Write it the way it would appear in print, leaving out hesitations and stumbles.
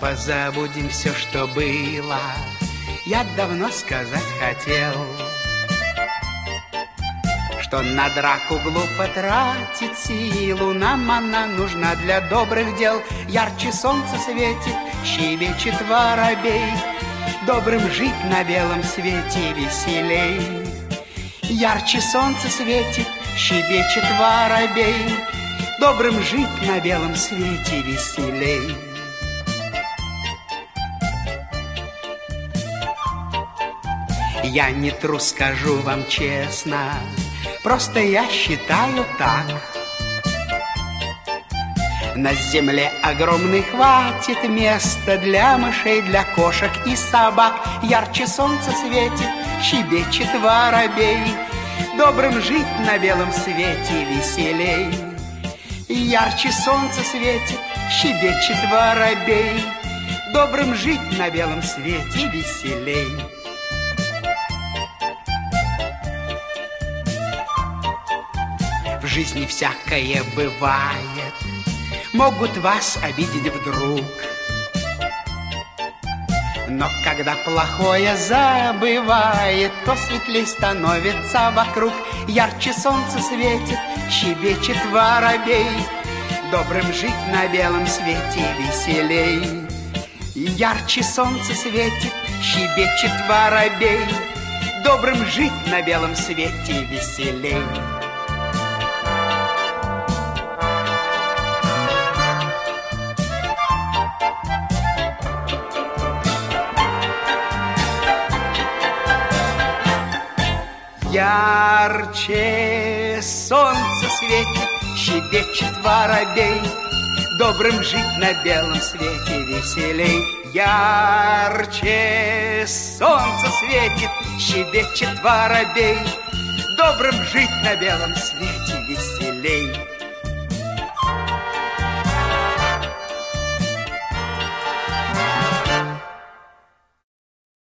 позабудем все, что было. Я давно сказать хотел, что на драку глупо тратить силу. Нам она нужна для добрых дел. Ярче солнце светит, щебечет воробей. Добрым жить на белом свете веселей. Ярче солнце светит, щебечет воробей. Добрым жить на белом свете веселей. Я не трус, скажу вам честно, просто я считаю так. На земле огромной хватит места для мышей, для кошек и собак. Ярче солнце светит, щебечет воробей. Добрым жить на белом свете веселей. Ярче солнце светит, щебечет воробей. Добрым жить на белом свете веселей. В жизни всякое бывает, могут вас обидеть вдруг. Но когда плохое забывает, то светлей становится вокруг. Ярче солнце светит, щебечет воробей. Добрым жить на белом свете веселей. Ярче солнце светит, щебечет воробей. Добрым жить на белом свете веселей. Ярче солнце светит, щебечет воробей. Добрым жить на белом свете веселей. Ярче солнце светит, щебечет воробей. Добрым жить на белом свете веселей.